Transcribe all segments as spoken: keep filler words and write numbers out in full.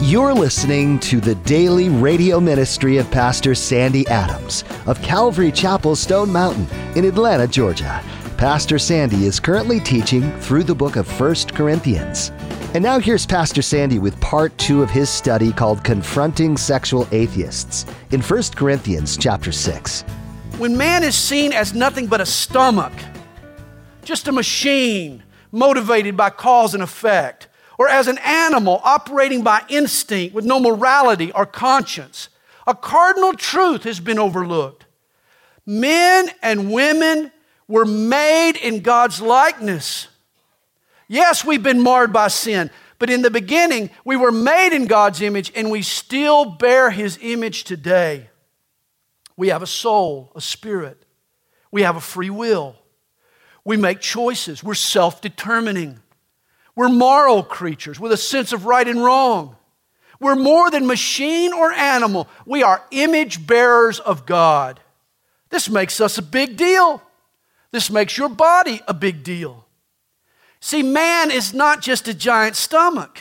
You're listening to the daily radio ministry of Pastor Sandy Adams of Calvary Chapel, Stone Mountain in Atlanta, Georgia. Pastor Sandy is currently teaching through the book of First Corinthians. And now here's Pastor Sandy with part two of his study called Confronting Sexual Atheists in First Corinthians chapter six. When man is seen as nothing but a stomach, just a machine motivated by cause and effect, or as an animal operating by instinct with no morality or conscience, a cardinal truth has been overlooked. Men and women were made in God's likeness. Yes, we've been marred by sin, but in the beginning, we were made in God's image, and we still bear His image today. We have a soul, a spirit. We have a free will. We make choices. We're self-determining. We're moral creatures with a sense of right and wrong. We're more than machine or animal. We are image bearers of God. This makes us a big deal. This makes your body a big deal. See, man is not just a giant stomach.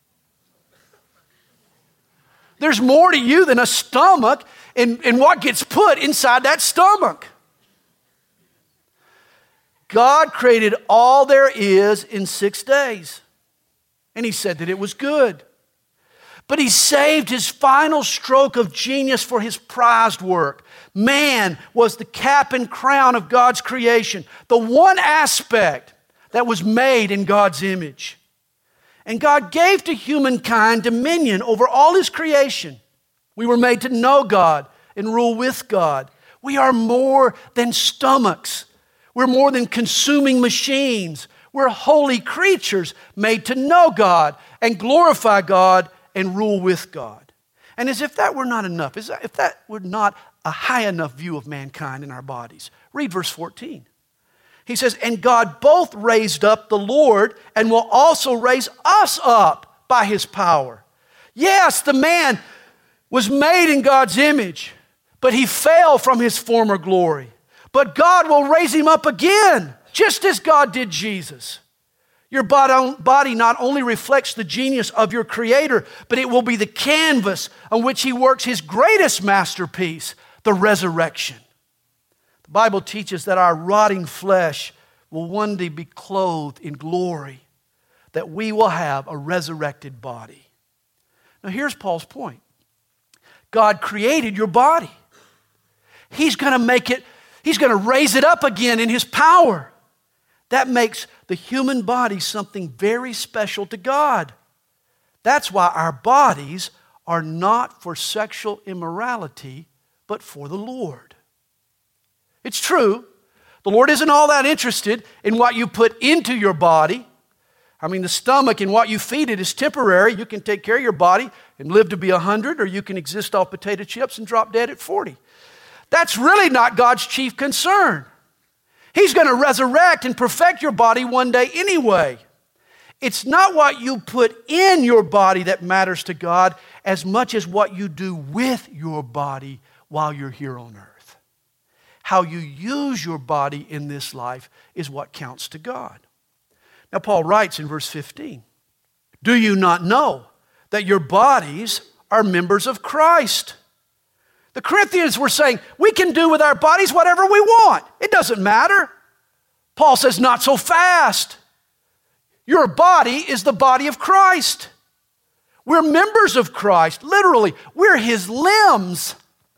There's more to you than a stomach and, and what gets put inside that stomach. God created all there is in six days. And He said that it was good. But He saved His final stroke of genius for His prized work. Man was the cap and crown of God's creation, the one aspect that was made in God's image. And God gave to humankind dominion over all His creation. We were made to know God and rule with God. We are more than stomachs. We're more than consuming machines. We're holy creatures made to know God and glorify God and rule with God. And as if that were not enough, as if that were not a high enough view of mankind in our bodies, read verse fourteen. He says, "And God both raised up the Lord and will also raise us up by His power." Yes, the man was made in God's image, but he fell from his former glory. But God will raise him up again, just as God did Jesus. Your body not only reflects the genius of your Creator, but it will be the canvas on which He works His greatest masterpiece, the resurrection. The Bible teaches that our rotting flesh will one day be clothed in glory, that we will have a resurrected body. Now here's Paul's point. God created your body. He's going to make it He's going to raise it up again in His power. That makes the human body something very special to God. That's why our bodies are not for sexual immorality, but for the Lord. It's true, the Lord isn't all that interested in what you put into your body. I mean, the stomach and what you feed it is temporary. You can take care of your body and live to be one hundred, or you can exist off potato chips and drop dead at forty. That's really not God's chief concern. He's going to resurrect and perfect your body one day anyway. It's not what you put in your body that matters to God as much as what you do with your body while you're here on earth. How you use your body in this life is what counts to God. Now, Paul writes in verse fifteen, "Do you not know that your bodies are members of Christ?" The Corinthians were saying, we can do with our bodies whatever we want. It doesn't matter. Paul says, not so fast. Your body is the body of Christ. We're members of Christ. Literally, we're His limbs.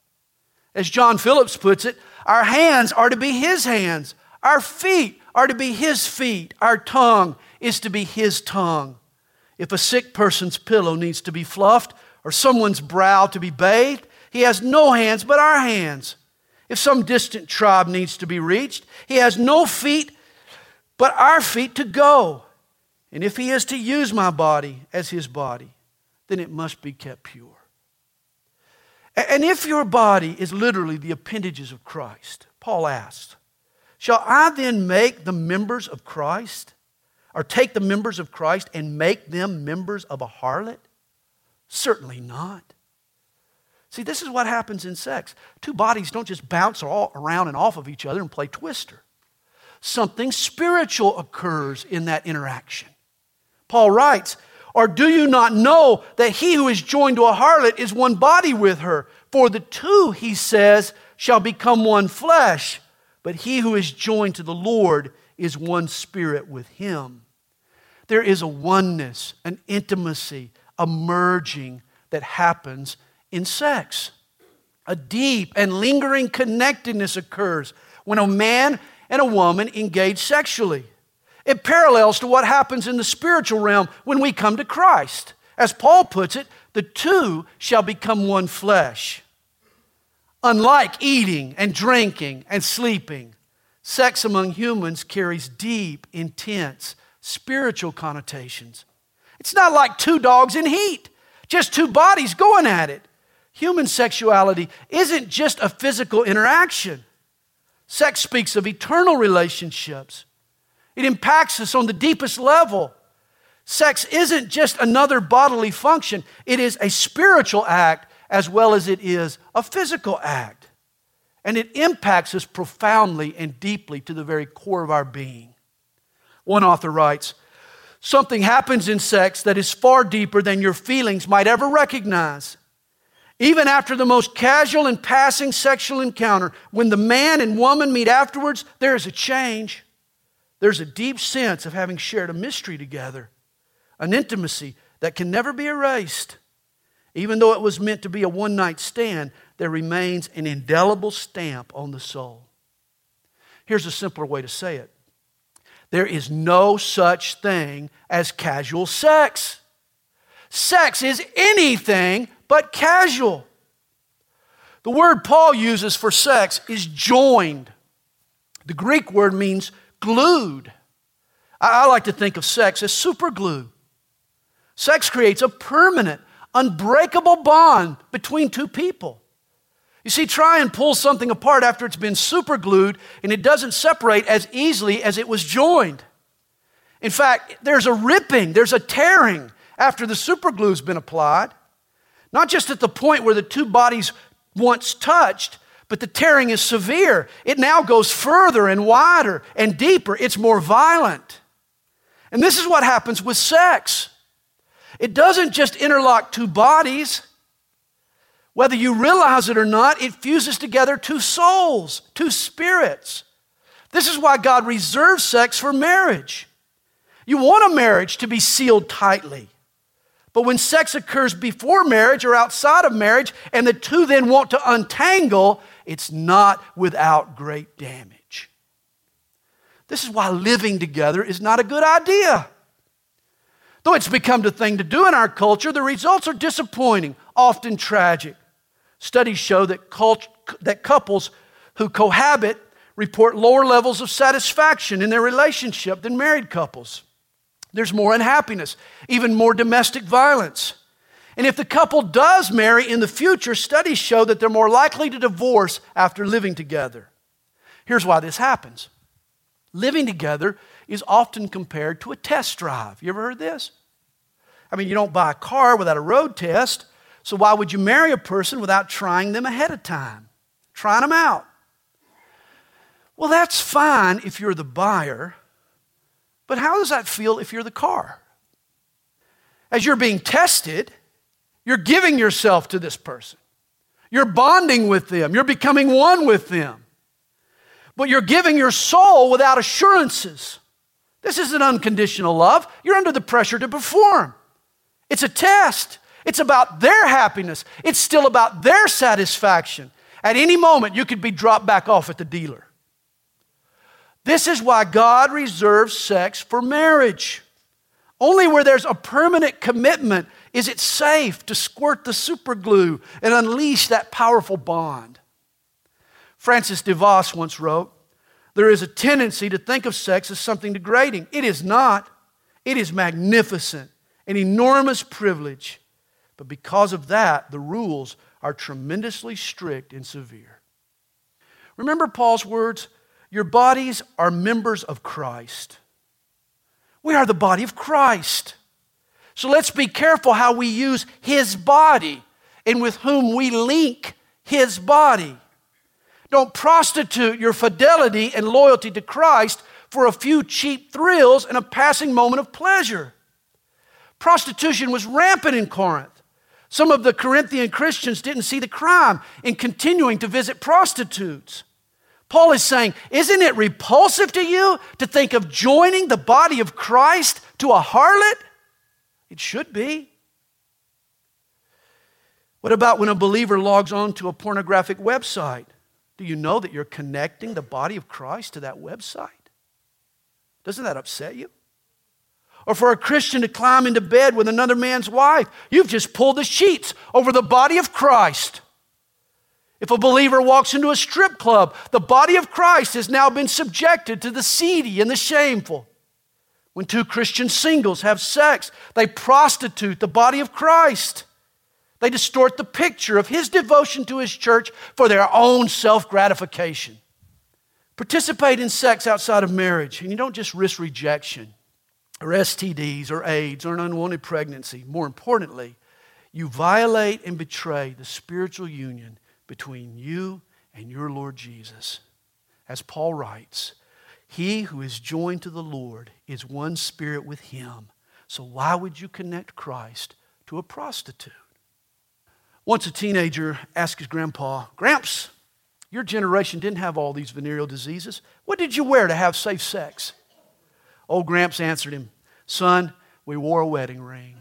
As John Phillips puts it, our hands are to be His hands. Our feet are to be His feet. Our tongue is to be His tongue. If a sick person's pillow needs to be fluffed or someone's brow to be bathed, He has no hands but our hands. If some distant tribe needs to be reached, He has no feet but our feet to go. And if He is to use my body as His body, then it must be kept pure. And if your body is literally the appendages of Christ, Paul asks, shall I then make the members of Christ, or take the members of Christ and make them members of a harlot? Certainly not. See, this is what happens in sex. Two bodies don't just bounce all around and off of each other and play twister. Something spiritual occurs in that interaction. Paul writes, Or do you not know that he who is joined to a harlot is one body with her? For the two, he says, shall become one flesh. But he who is joined to the Lord is one spirit with him. There is a oneness, an intimacy, a merging that happens in sex. A deep and lingering connectedness occurs when a man and a woman engage sexually. It parallels to what happens in the spiritual realm when we come to Christ. As Paul puts it, the two shall become one flesh. Unlike eating and drinking and sleeping, sex among humans carries deep, intense, spiritual connotations. It's not like two dogs in heat, just two bodies going at it. Human sexuality isn't just a physical interaction. Sex speaks of eternal relationships. It impacts us on the deepest level. Sex isn't just another bodily function. It is a spiritual act as well as it is a physical act. And it impacts us profoundly and deeply to the very core of our being. One author writes, something happens in sex that is far deeper than your feelings might ever recognize. Even after the most casual and passing sexual encounter, when the man and woman meet afterwards, there is a change. There's a deep sense of having shared a mystery together, an intimacy that can never be erased. Even though it was meant to be a one-night stand, there remains an indelible stamp on the soul. Here's a simpler way to say it. There is no such thing as casual sex. Sex is anything but casual. The word Paul uses for sex is joined. The Greek word means glued. I, I like to think of sex as super glue. Sex creates a permanent, unbreakable bond between two people. You see, try and pull something apart after it's been super glued and it doesn't separate as easily as it was joined. In fact, there's a ripping, there's a tearing after the super glue's been applied. Not just at the point where the two bodies once touched, but the tearing is severe. It now goes further and wider and deeper. It's more violent. And this is what happens with sex. It doesn't just interlock two bodies. Whether you realize it or not, it fuses together two souls, two spirits. This is why God reserves sex for marriage. You want a marriage to be sealed tightly. But when sex occurs before marriage or outside of marriage, and the two then want to untangle, it's not without great damage. This is why living together is not a good idea. Though it's become the thing to do in our culture, the results are disappointing, often tragic. Studies show that, cult- that couples who cohabit report lower levels of satisfaction in their relationship than married couples. There's more unhappiness, even more domestic violence. And if the couple does marry in the future, studies show that they're more likely to divorce after living together. Here's why this happens. Living together is often compared to a test drive. You ever heard this? I mean, you don't buy a car without a road test, so why would you marry a person without trying them ahead of time, trying them out? Well, that's fine if you're the buyer, but how does that feel if you're the car? As you're being tested, you're giving yourself to this person. You're bonding with them. You're becoming one with them. But you're giving your soul without assurances. This isn't unconditional love. You're under the pressure to perform. It's a test. It's about their happiness. It's still about their satisfaction. At any moment, you could be dropped back off at the dealer. This is why God reserves sex for marriage. Only where there's a permanent commitment is it safe to squirt the super glue and unleash that powerful bond. Francis DeVos once wrote, "There is a tendency to think of sex as something degrading. It is not. It is magnificent, an enormous privilege. But because of that, the rules are tremendously strict and severe." Remember Paul's words? Your bodies are members of Christ. We are the body of Christ. So let's be careful how we use His body and with whom we link His body. Don't prostitute your fidelity and loyalty to Christ for a few cheap thrills and a passing moment of pleasure. Prostitution was rampant in Corinth. Some of the Corinthian Christians didn't see the crime in continuing to visit prostitutes. Paul is saying, isn't it repulsive to you to think of joining the body of Christ to a harlot? It should be. What about when a believer logs on to a pornographic website? Do you know that you're connecting the body of Christ to that website? Doesn't that upset you? Or for a Christian to climb into bed with another man's wife, you've just pulled the sheets over the body of Christ. If a believer walks into a strip club, the body of Christ has now been subjected to the seedy and the shameful. When two Christian singles have sex, they prostitute the body of Christ. They distort the picture of His devotion to His church for their own self-gratification. Participate in sex outside of marriage, and you don't just risk rejection or S T Ds or AIDS or an unwanted pregnancy. More importantly, you violate and betray the spiritual union between you and your Lord Jesus. As Paul writes, he who is joined to the Lord is one spirit with Him. So why would you connect Christ to a prostitute? Once a teenager asked his grandpa, "Gramps, your generation didn't have all these venereal diseases. What did you wear to have safe sex?" Old Gramps answered him, "Son, we wore a wedding ring."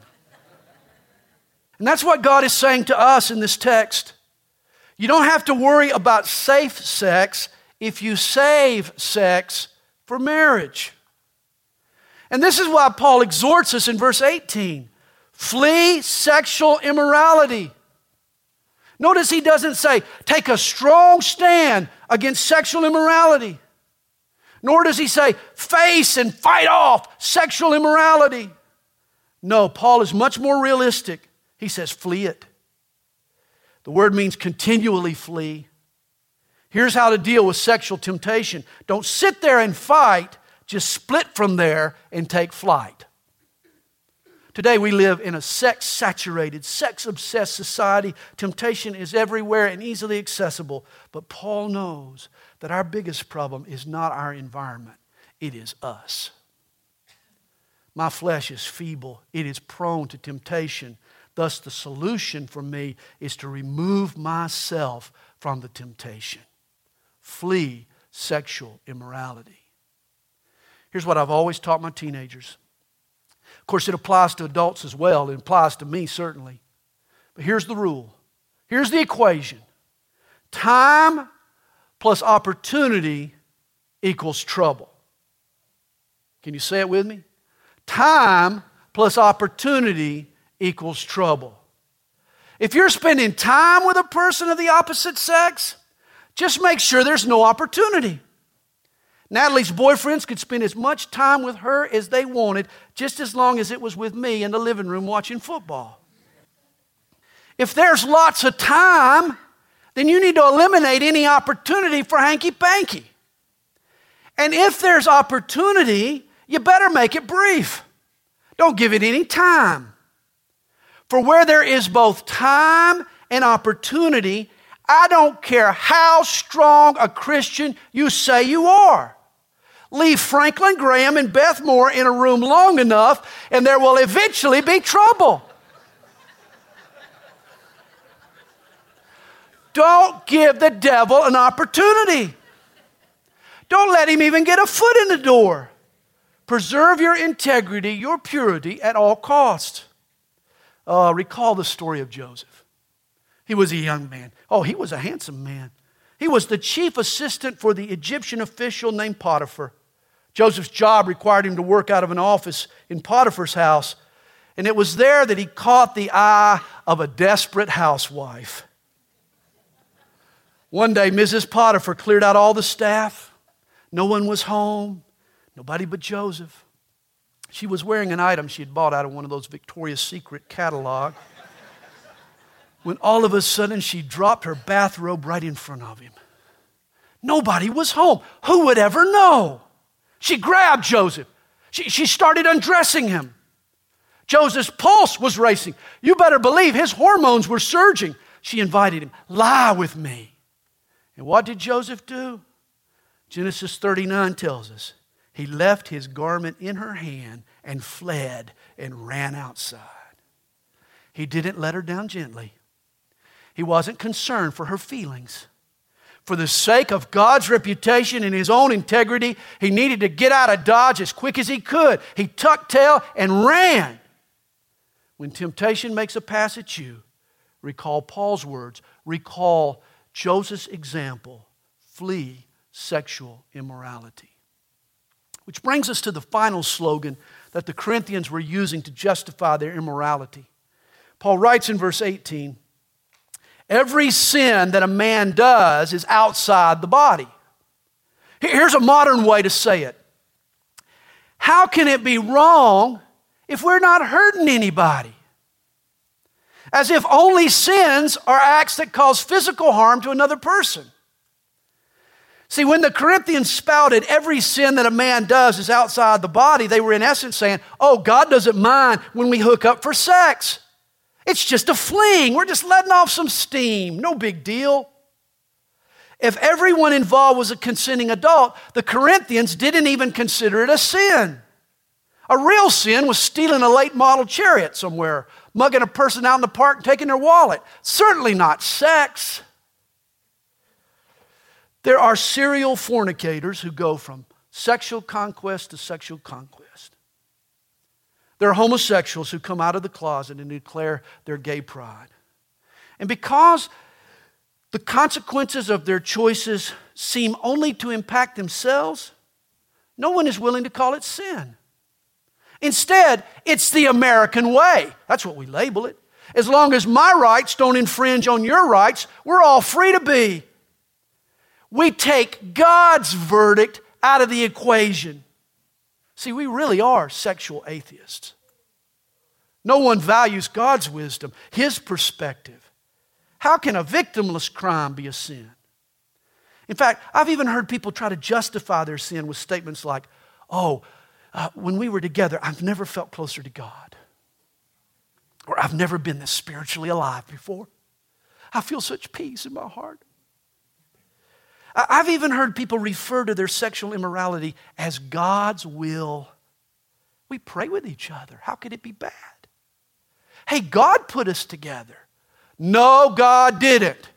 And that's what God is saying to us in this text. You don't have to worry about safe sex if you save sex for marriage. And this is why Paul exhorts us in verse eighteen. Flee sexual immorality. Notice he doesn't say, take a strong stand against sexual immorality. Nor does he say, face and fight off sexual immorality. No, Paul is much more realistic. He says, flee it. The word means continually flee. Here's how to deal with sexual temptation. Don't sit there and fight, just split from there and take flight. Today we live in a sex-saturated, sex-obsessed society. Temptation is everywhere and easily accessible. But Paul knows that our biggest problem is not our environment. It is us. My flesh is feeble. It is prone to temptation. Thus, the solution for me is to remove myself from the temptation. Flee sexual immorality. Here's what I've always taught my teenagers. Of course, it applies to adults as well. It applies to me, certainly. But here's the rule. Here's the equation. Time plus opportunity equals trouble. Can you say it with me? Time plus opportunity equals trouble. If you're spending time with a person of the opposite sex, just make sure there's no opportunity. Natalie's boyfriends could spend as much time with her as they wanted, just as long as it was with me in the living room watching football. If there's lots of time, then you need to eliminate any opportunity for hanky-panky. And if there's opportunity, you better make it brief. Don't give it any time. For where there is both time and opportunity, I don't care how strong a Christian you say you are. Leave Franklin Graham and Beth Moore in a room long enough, and there will eventually be trouble. Don't give the devil an opportunity. Don't let him even get a foot in the door. Preserve your integrity, your purity at all costs. Uh, recall the story of Joseph. He was a young man. Oh, he was a handsome man. He was the chief assistant for the Egyptian official named Potiphar. Joseph's job required him to work out of an office in Potiphar's house, and it was there that he caught the eye of a desperate housewife. One day, Missus Potiphar cleared out all the staff. No one was home, nobody but Joseph. She was wearing an item she had bought out of one of those Victoria's Secret catalog, when all of a sudden she dropped her bathrobe right in front of him. Nobody was home. Who would ever know? She grabbed Joseph. She, she started undressing him. Joseph's pulse was racing. You better believe his hormones were surging. She invited him, lie with me. And what did Joseph do? Genesis thirty-nine tells us. he left his garment in her hand and fled and ran outside. He didn't let her down gently. He wasn't concerned for her feelings. For the sake of God's reputation and his own integrity, he needed to get out of Dodge as quick as he could. He tucked tail and ran. When temptation makes a pass at you, recall Paul's words. Recall Joseph's example. Flee sexual immorality. Which brings us to the final slogan that the Corinthians were using to justify their immorality. Paul writes in verse eighteen, every sin that a man does is outside the body. Here's a modern way to say it. How can it be wrong if we're not hurting anybody? As if only sins are acts that cause physical harm to another person. See, when the Corinthians spouted every sin that a man does is outside the body, they were in essence saying, oh, God doesn't mind when we hook up for sex. It's just a fling. We're just letting off some steam. No big deal. If everyone involved was a consenting adult, the Corinthians didn't even consider it a sin. A real sin was stealing a late model chariot somewhere, mugging a person out in the park and taking their wallet. Certainly not sex. There are serial fornicators who go from sexual conquest to sexual conquest. There are homosexuals who come out of the closet and declare their gay pride. And because the consequences of their choices seem only to impact themselves, no one is willing to call it sin. Instead, it's the American way. That's what we label it. As long as my rights don't infringe on your rights, we're all free to be. We take God's verdict out of the equation. See, we really are sexual atheists. No one values God's wisdom, His perspective. How can a victimless crime be a sin? In fact, I've even heard people try to justify their sin with statements like, oh, uh, when we were together, I've never felt closer to God. Or I've never been this spiritually alive before. I feel such peace in my heart. I've even heard people refer to their sexual immorality as God's will. We pray with each other. How could it be bad? Hey, God put us together. No, God didn't.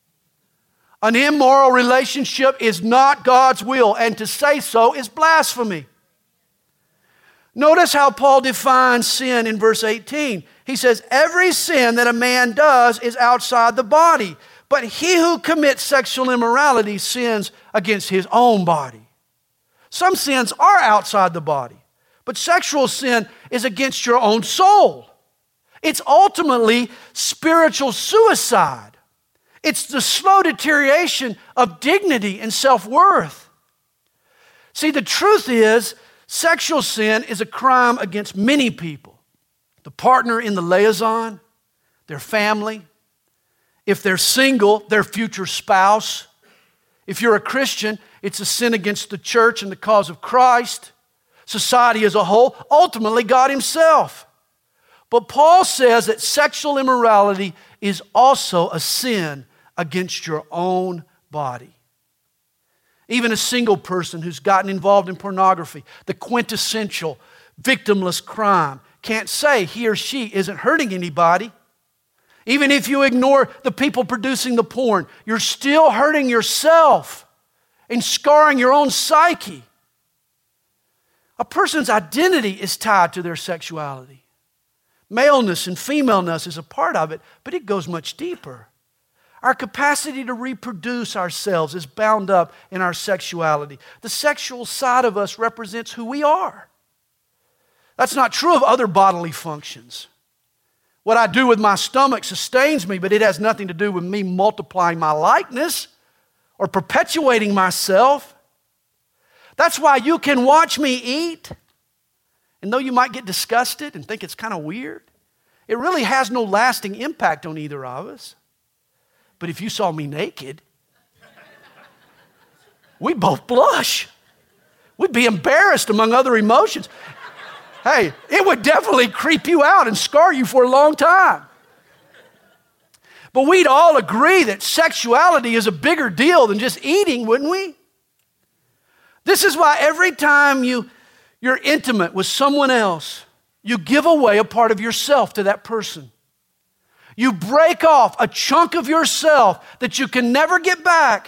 An immoral relationship is not God's will, and to say so is blasphemy. Notice how Paul defines sin in verse eighteen. He says, every sin that a man does is outside the body. But he who commits sexual immorality sins against his own body. Some sins are outside the body, but sexual sin is against your own soul. It's ultimately spiritual suicide. It's the slow deterioration of dignity and self-worth. See, the truth is, sexual sin is a crime against many people. The partner in the liaison, their family. If they're single, their future spouse. If you're a Christian, it's a sin against the church and the cause of Christ, society as a whole, ultimately God Himself. But Paul says that sexual immorality is also a sin against your own body. Even a single person who's gotten involved in pornography, the quintessential victimless crime, can't say he or she isn't hurting anybody. Even if you ignore the people producing the porn, you're still hurting yourself and scarring your own psyche. A person's identity is tied to their sexuality. Maleness and femaleness is a part of it, but it goes much deeper. Our capacity to reproduce ourselves is bound up in our sexuality. The sexual side of us represents who we are. That's not true of other bodily functions. What I do with my stomach sustains me, but it has nothing to do with me multiplying my likeness or perpetuating myself. That's why you can watch me eat, and though you might get disgusted and think it's kind of weird, it really has no lasting impact on either of us. But if you saw me naked, we'd both blush. We'd be embarrassed among other emotions. Hey, it would definitely creep you out and scar you for a long time. But we'd all agree that sexuality is a bigger deal than just eating, wouldn't we? This is why every time you, you're intimate with someone else, you give away a part of yourself to that person. You break off a chunk of yourself that you can never get back.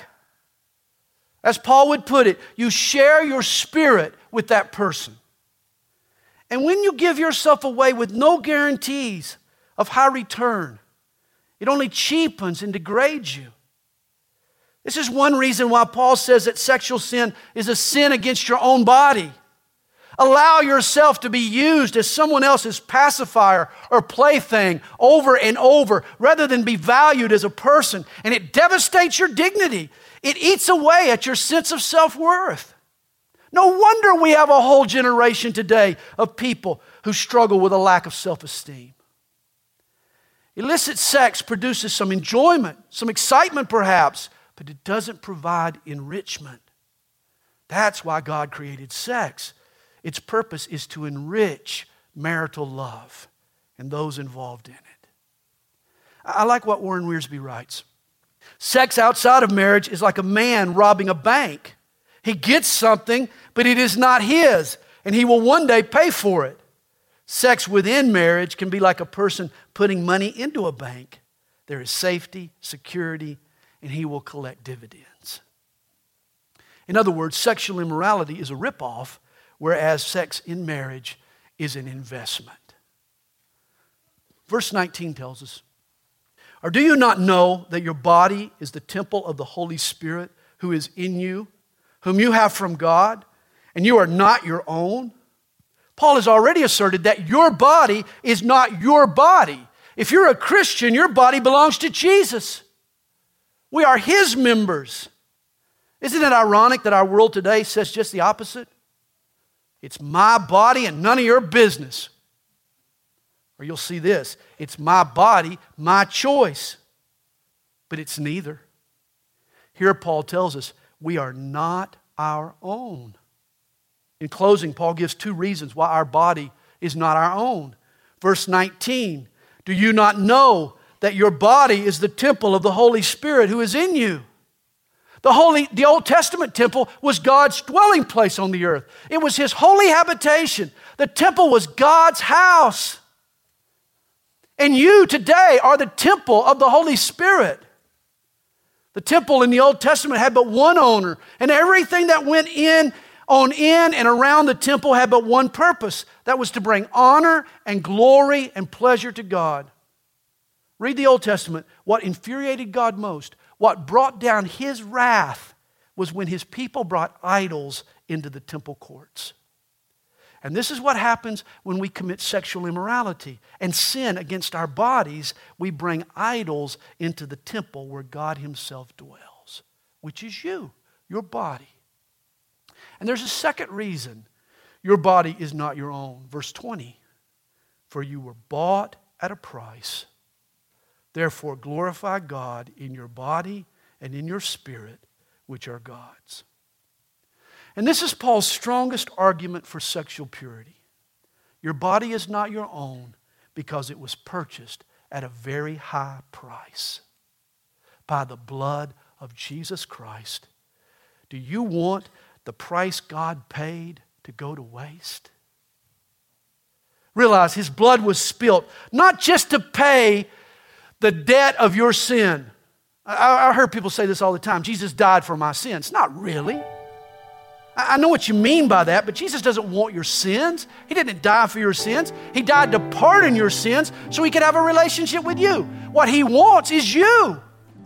As Paul would put it, you share your spirit with that person. And when you give yourself away with no guarantees of high return, it only cheapens and degrades you. This is one reason why Paul says that sexual sin is a sin against your own body. Allow yourself to be used as someone else's pacifier or plaything over and over rather than be valued as a person. And it devastates your dignity. It eats away at your sense of self-worth. No wonder we have a whole generation today of people who struggle with a lack of self-esteem. Illicit sex produces some enjoyment, some excitement perhaps, but it doesn't provide enrichment. That's why God created sex. Its purpose is to enrich marital love and those involved in it. I like what Warren Wiersbe writes. Sex outside of marriage is like a man robbing a bank. He gets something, but it is not his, and he will one day pay for it. Sex within marriage can be like a person putting money into a bank. There is safety, security, and he will collect dividends. In other words, sexual immorality is a ripoff, whereas sex in marriage is an investment. Verse nineteen tells us, or do you not know that your body is the temple of the Holy Spirit who is in you, whom you have from God, and you are not your own? Paul has already asserted that your body is not your body. If you're a Christian, your body belongs to Jesus. We are His members. Isn't it ironic that our world today says just the opposite? It's my body and none of your business. Or you'll see this, it's my body, my choice. But it's neither. Here Paul tells us we are not our own. In closing, Paul gives two reasons why our body is not our own. Verse nineteen, do you not know that your body is the temple of the Holy Spirit who is in you? The Holy, the Old Testament temple was God's dwelling place on the earth. It was His holy habitation. The temple was God's house. And you today are the temple of the Holy Spirit. The temple in the Old Testament had but one owner, and everything that went in, on in and around the temple had but one purpose. That was to bring honor and glory and pleasure to God. Read the Old Testament. What infuriated God most, what brought down His wrath, was when His people brought idols into the temple courts. And this is what happens when we commit sexual immorality and sin against our bodies. We bring idols into the temple where God Himself dwells, which is you, your body. And there's a second reason your body is not your own. Verse twenty, for you were bought at a price. Therefore glorify God in your body and in your spirit, which are God's. And this is Paul's strongest argument for sexual purity. Your body is not your own because it was purchased at a very high price by the blood of Jesus Christ. Do you want the price God paid to go to waste? Realize His blood was spilt not just to pay the debt of your sin. I, I heard people say this all the time. Jesus died for my sins. Not really. I know what you mean by that, but Jesus doesn't want your sins. He didn't die for your sins. He died to pardon your sins so He could have a relationship with you. What He wants is you.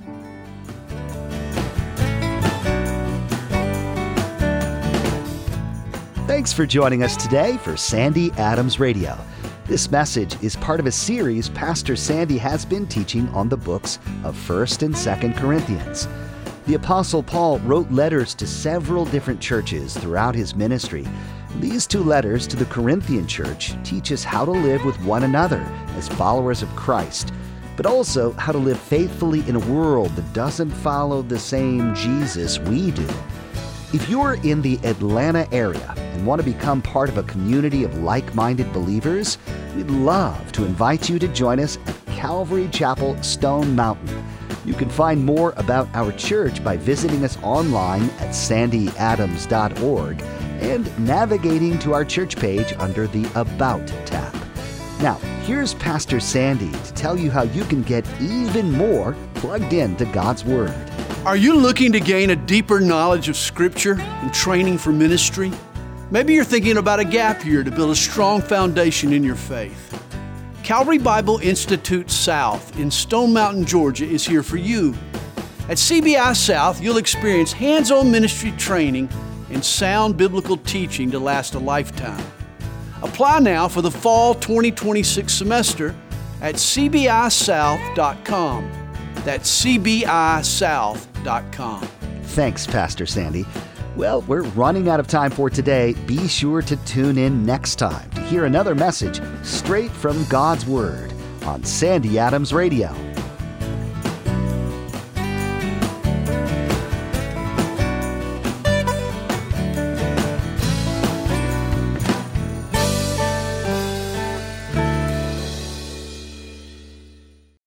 Thanks for joining us today for Sandy Adams Radio. This message is part of a series Pastor Sandy has been teaching on the books of First and Second Corinthians. The Apostle Paul wrote letters to several different churches throughout his ministry. These two letters to the Corinthian church teach us how to live with one another as followers of Christ, but also how to live faithfully in a world that doesn't follow the same Jesus we do. If you're in the Atlanta area and want to become part of a community of like-minded believers, we'd love to invite you to join us at Calvary Chapel, Stone Mountain. You can find more about our church by visiting us online at sandy adams dot org and navigating to our church page under the About tab. Now, here's Pastor Sandy to tell you how you can get even more plugged into God's Word. Are you looking to gain a deeper knowledge of Scripture and training for ministry? Maybe you're thinking about a gap year to build a strong foundation in your faith. Calvary Bible Institute South in Stone Mountain, Georgia is here for you. At C B I South, you'll experience hands-on ministry training and sound biblical teaching to last a lifetime. Apply now for the fall twenty twenty-six semester at c b i south dot com. That's c b i south dot com. Thanks, Pastor Sandy. Well, we're running out of time for today. Be sure to tune in next time to hear another message straight from God's Word on Sandy Adams Radio.